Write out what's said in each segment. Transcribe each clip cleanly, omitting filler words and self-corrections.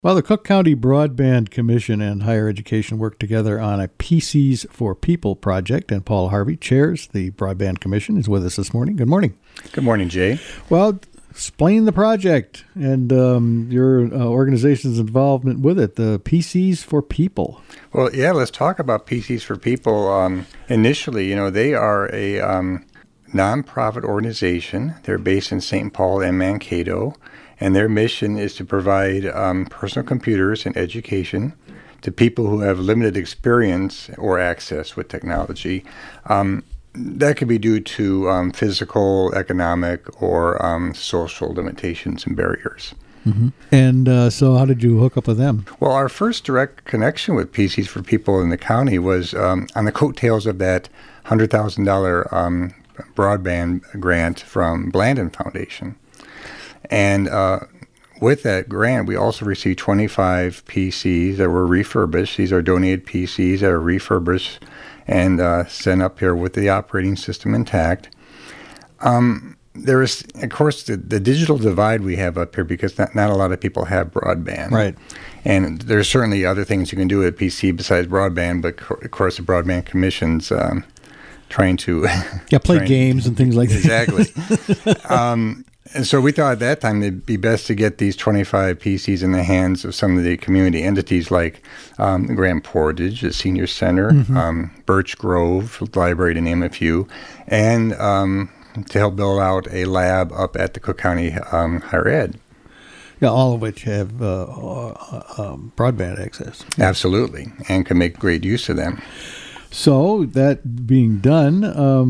Well, the Cook County Broadband Commission and Higher Education work together on a PCs for People project, and Paul Harvey chairs the Broadband Commission, is with us this morning. Good morning. Good morning, Jay. Well, explain the project and your organization's involvement with it, the PCs for People. Well, yeah, let's talk about PCs for People. Initially, they are a nonprofit organization. They're based in St. Paul and Mankato. And their mission is to provide personal computers and education to people who have limited experience or access with technology. That could be due to physical, economic, or social limitations and barriers. Mm-hmm. And so how did you hook up with them? Well, our first direct connection with PCs for People in the county was on the coattails of that $100,000 broadband grant from Blandin Foundation. And with that grant, we also received 25 PCs that were refurbished. These are donated PCs that are refurbished and sent up here with the operating system intact. There is, of course, the digital divide we have up here because not a lot of people have broadband. Right. And there's certainly other things you can do with a PC besides broadband, but of course the Broadband Commission's trying to... play games and things like that. Exactly. And so we thought at that time it'd be best to get these 25 PCs in the hands of some of the community entities like Grand Portage, the Senior Center, Birch Grove Library, to name a few, and to help build out a lab up at the Cook County Higher Ed. Yeah, all of which have broadband access. Absolutely, and can make great use of them. So that being done,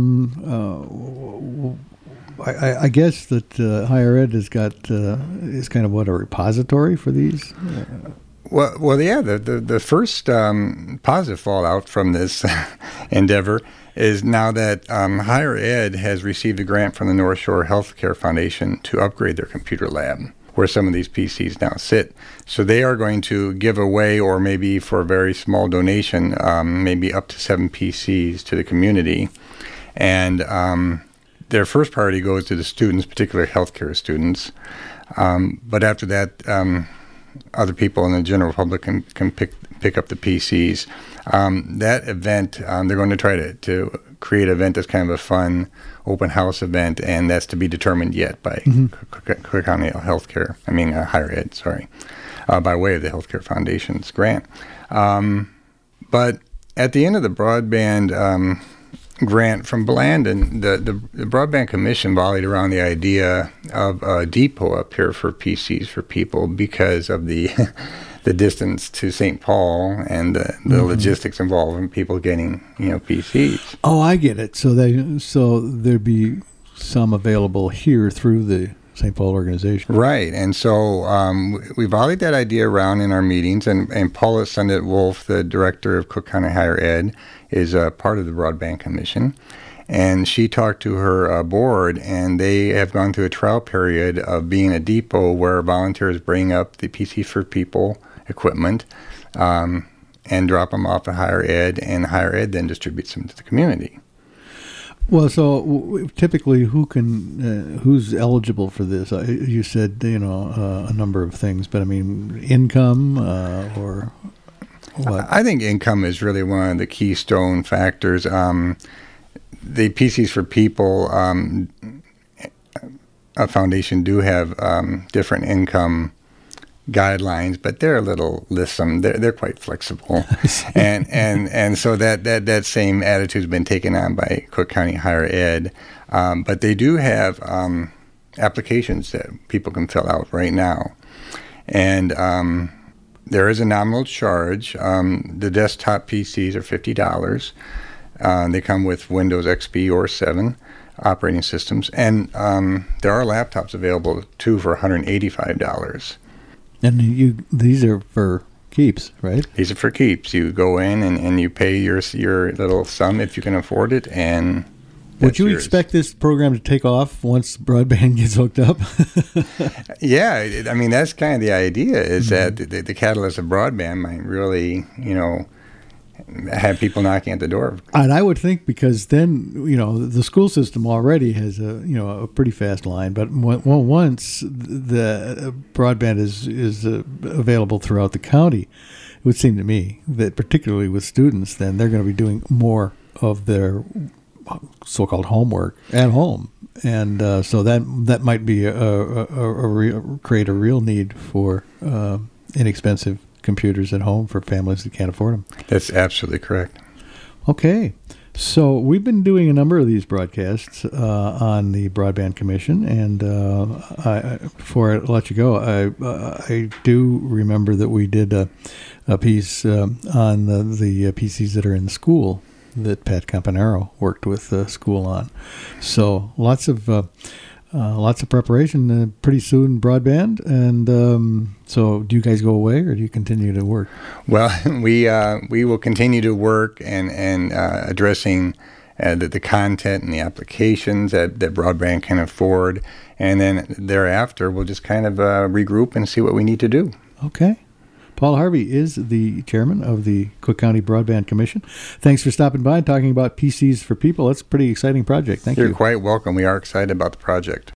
I guess that higher ed has got is kind of a repository for these. Well, yeah. The first positive fallout from this endeavor is now that higher ed has received a grant from the North Shore Healthcare Foundation to upgrade their computer lab, where some of these PCs now sit. So they are going to give away, or maybe for a very small donation, maybe up to 7 PCs to the community, and. Their first priority goes to the students, particularly healthcare students. But after that, other people in the general public can pick up the PCs. That event, they're going to try to create an event that's kind of a fun open house event, and that's to be determined yet by Cook County Higher Ed, by way of the Healthcare Foundation's grant. But at the end of the broadband grant from Blandin, the Broadband Commission volleyed around the idea of a depot up here for PCs for People because of the distance to St. Paul and the logistics involved in people getting PCs. Oh, I get it. So there'd be some available here through the St. Paul organization. Right. And so we volleyed that idea around in our meetings, and Paula Sundet-Wolf, the director of Cook County Higher Ed, is a part of the Broadband Commission. And she talked to her board, and they have gone through a trial period of being a depot where volunteers bring up the PC for People equipment and drop them off at Higher Ed, and Higher Ed then distributes them to the community. Well, so typically, who's eligible for this? You said a number of things, but I mean, income or what? I think income is really one of the keystone factors. The PCs for People foundation do have different income guidelines, but they're a little lissom. They're quite flexible, and so that same attitude has been taken on by Cook County Higher Ed. But they do have applications that people can fill out right now, and there is a nominal charge. The desktop PCs are $50. They come with Windows XP or 7 operating systems, and there are laptops available too for $185. And these are for keeps, right? These are for keeps. You go in and you pay your little sum if you can afford it, and would you expect this program to take off once broadband gets hooked up? Yeah, I mean that's kind of the idea. Is that the catalyst of broadband might really, have people knocking at the door. And I would think because then, the school system already has a pretty fast line. But once the broadband is available throughout the county, it would seem to me that particularly with students, then they're going to be doing more of their so-called homework at home. And so that might be create a real need for inexpensive computers at home for families that can't afford them. That's absolutely correct. Okay. So we've been doing a number of these broadcasts on the Broadband Commission, and before I let you go, I do remember that we did a piece on the PCs that are in school that Pat Campanaro worked with the school on. So lots of preparation. Pretty soon, broadband. And so, do you guys go away, or do you continue to work? Well, we will continue to work and addressing the content and the applications that broadband can afford, and then thereafter we'll just kind of regroup and see what we need to do. Okay. Paul Harvey is the chairman of the Cook County Broadband Commission. Thanks for stopping by and talking about PCs for People. That's a pretty exciting project. Thank you. You're quite welcome. We are excited about the project.